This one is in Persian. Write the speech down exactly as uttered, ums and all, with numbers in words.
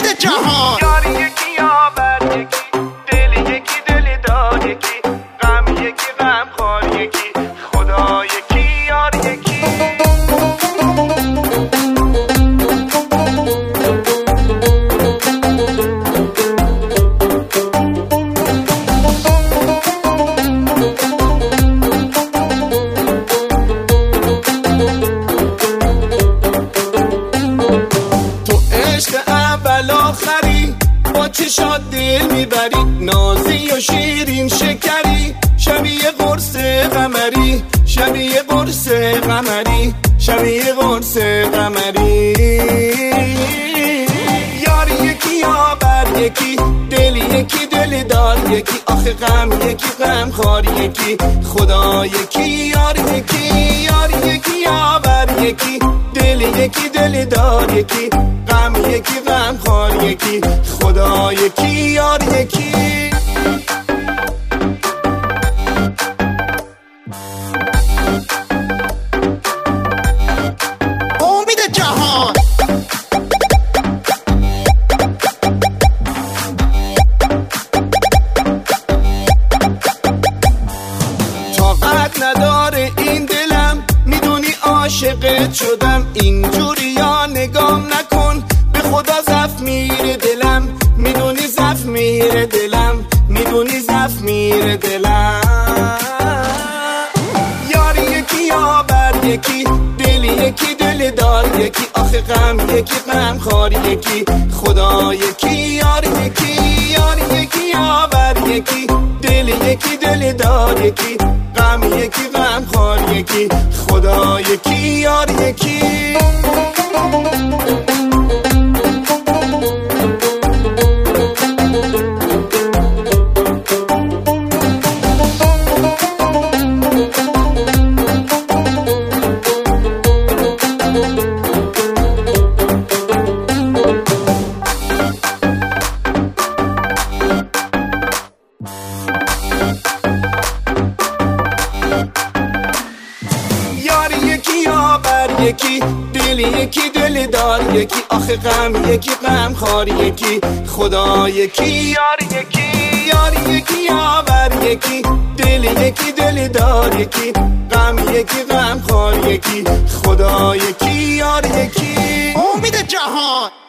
امید جهان. یاری یکی یاور یکی، دل یکی دل دار یکی، غم یکی غم خوار یکی، خدا یکی یار یکی. با چشات دل میبری، نازی و شیرین شکری، شبیه قرص قمری، شبیه قرص قمری، شبیه قرص قمری. یاری یکی یاور یکی، دل یکی دل دار یکی، آخه غم یکی غم خوار یکی، خدا یکی یار یکی. یاری یکی یاور یکی، دل یکی دل دار یکی، غم یکی غم خوار یکی، خدا یکی یار یکی. امید جهان. طاقت نداره این دلم، میدونی عاشقت شدم، اینجوری یا نگام نکن، به خدا زف میره دلم، میدونی زف میره دلم، میدونی زف میره دلم. یاری یکی یاور یکی، دل یکی دل دار یکی، آخه غم یکی غم خوار یکی، خدا یکی یار یکی. یاری یکی یاور یکی، دل یکی دل دار یکی، غم یکی غم خوار یکی، خدا یکی یار یکی. یکی دل یکی دل دار یکی، آخه غم یکی غم خوار یکی، خدا یکی یار یکی. یاری یکی یاور یکی، دل یکی دل دار یکی، غم یکی غم خوار یکی، خدا یکی یار یکی. امید جهان.